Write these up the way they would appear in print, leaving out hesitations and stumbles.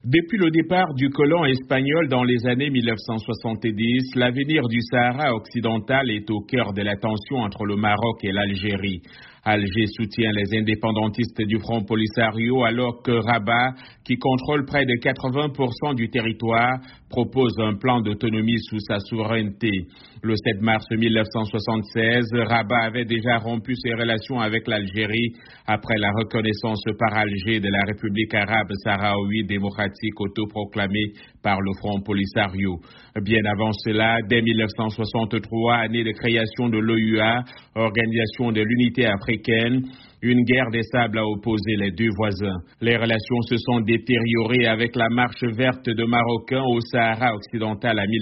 Depuis le départ du colon espagnol dans les années 1970, l'avenir du Sahara occidental est au cœur de la tension entre le Maroc et l'Algérie. Alger soutient les indépendantistes du Front Polisario alors que Rabat, qui contrôle près de 80% du territoire, propose un plan d'autonomie sous sa souveraineté. Le 7 mars 1976, Rabat avait déjà rompu ses relations avec l'Algérie après la reconnaissance par Alger de la République arabe sahraoui démocratique autoproclamée par le Front Polisario. Bien avant cela, dès 1963, année de création de l'OUA, Organisation de l'Unité africaine, une guerre des sables a opposé les deux voisins. Les relations se sont détériorées avec la marche verte de Marocains au Sahara occidental en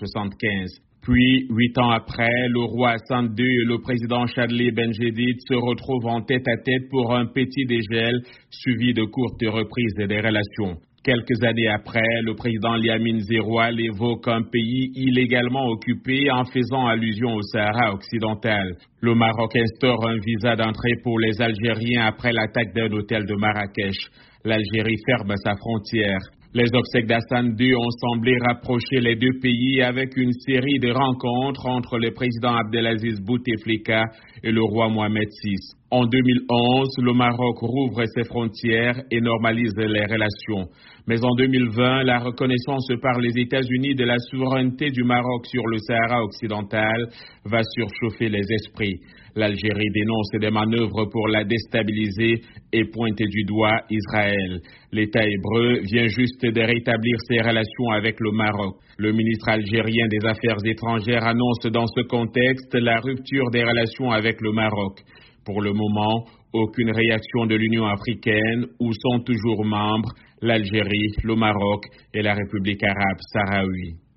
1975. Puis, 8 ans après, le roi Hassan II et le président Chadli Benjedid se retrouvent en tête-à-tête pour un petit dégel suivi de courtes reprises des relations. Quelques années après, le président Liamine Zeroual évoque un pays illégalement occupé en faisant allusion au Sahara occidental. Le Maroc instaure un visa d'entrée pour les Algériens après l'attaque d'un hôtel de Marrakech. L'Algérie ferme sa frontière. Les obsèques d'Hassan II ont semblé rapprocher les deux pays avec une série de rencontres entre le président Abdelaziz Bouteflika et le roi Mohamed VI. En 2011, le Maroc rouvre ses frontières et normalise les relations. Mais en 2020, la reconnaissance par les États-Unis de la souveraineté du Maroc sur le Sahara occidental va surchauffer les esprits. L'Algérie dénonce des manœuvres pour la déstabiliser et pointe du doigt Israël. L'État hébreu vient juste de rétablir ses relations avec le Maroc. Le ministre algérien des Affaires étrangères annonce dans ce contexte la rupture des relations avec le Maroc. Pour le moment, aucune réaction de l'Union africaine où sont toujours membres l'Algérie, le Maroc et la République arabe sahraoui.